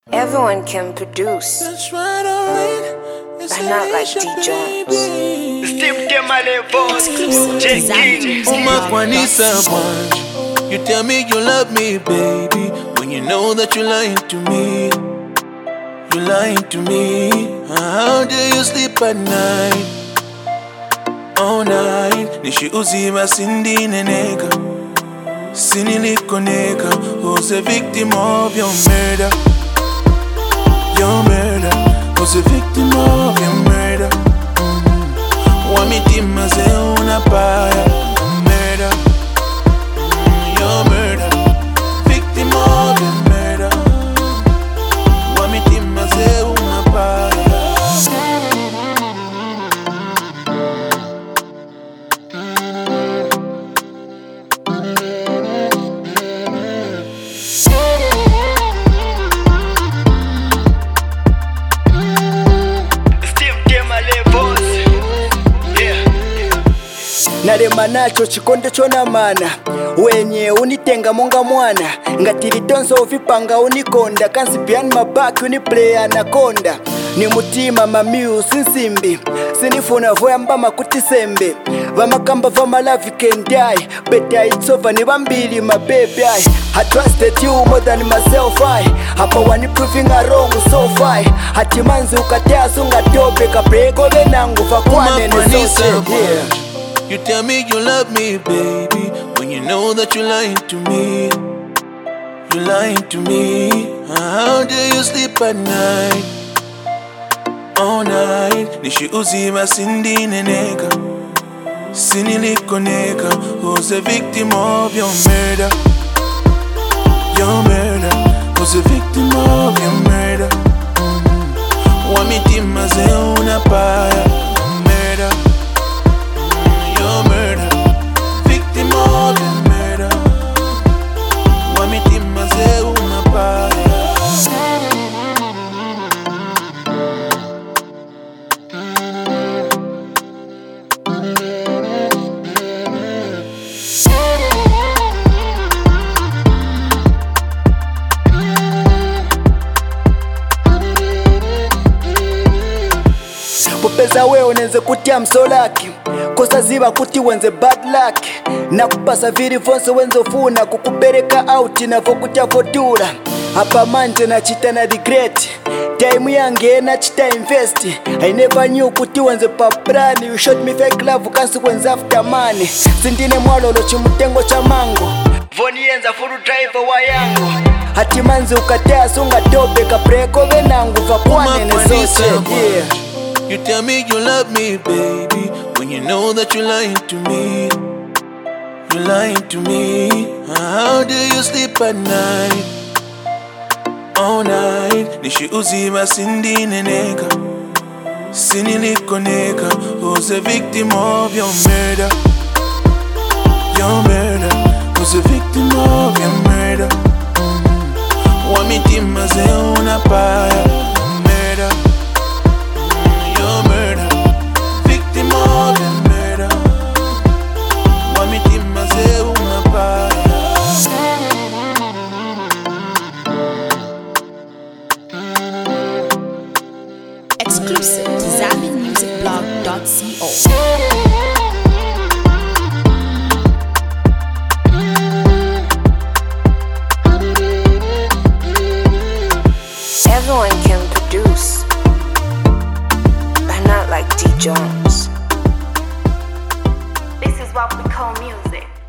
Everyone can produce, That's right, alright. It's but not like D. Jones. Steve Demalevos, J. Umakwanisa bunch. You tell me you love me, baby, when you know that you're lying to me. You're lying to me. How do you sleep at night? All night. Nishi uzima sindi neneka. Sinilikoneka. Who's a victim of your murder? Your murder. Who's a victim of your murder? Wamitima ze unapaya. Murder. Your murder. Victim of your murder. Wamitima ze unapaya. Narema nacho chikondo chona mana wenye unitenga monga mwana ngatiritonso uvipanga unikonda kansi behind my back uniplay anakonda ni mutima mamiu sinsimbi sinifuna voyamba makuti sembe vamakamba vamalavi can die better it's over ni vambili my baby I trusted you more than myself hapa wani proving a wrong so far hatimanzi ukatea sunga tope kabreko venangu vakwane nesote yeah. You tell me you love me, baby, when you know that you're lying to me. You're lying to me. How do you sleep at night? All night. Nishi uzima sindi neneka. Sinilikoneka. Who's a victim of your murder? Your murder. Who's a victim of your murder? Wamitima ze unapaya. Murder. Your murder, victim of your murder. Wamitima ze unapaya. Popeza we unenze kutia msolaki kosa ziba kuti wenze bad luck na kupasa viri vonse wenzofuna kukupereka out na vokutia vodura hapa manje na chita na regret time yange na chita invest I never knew kuti wenze paprani you shot me fake love consequence after money sindine mwalolo chimutengo cha mango voni yenza full driver wa yangu hatimanzi ukatea sunga tope kabreko venangu vakwane nesote yeah. You tell me you love me, baby, when you know that you're lying to me. You're lying to me. How do you sleep at night? All night. Nishi uzima sindi neneka. Sinilikoneka. Who's a victim of your murder? Your murder. Who's a victim of your murder? Wamitima ze unapaya. Murder. Your murder, victim of your murder. Wamitima ze unapaya. Exclusive to ZambianMusicBlog.co. Everyone can produce, but not like D. Jones. This is what we call music.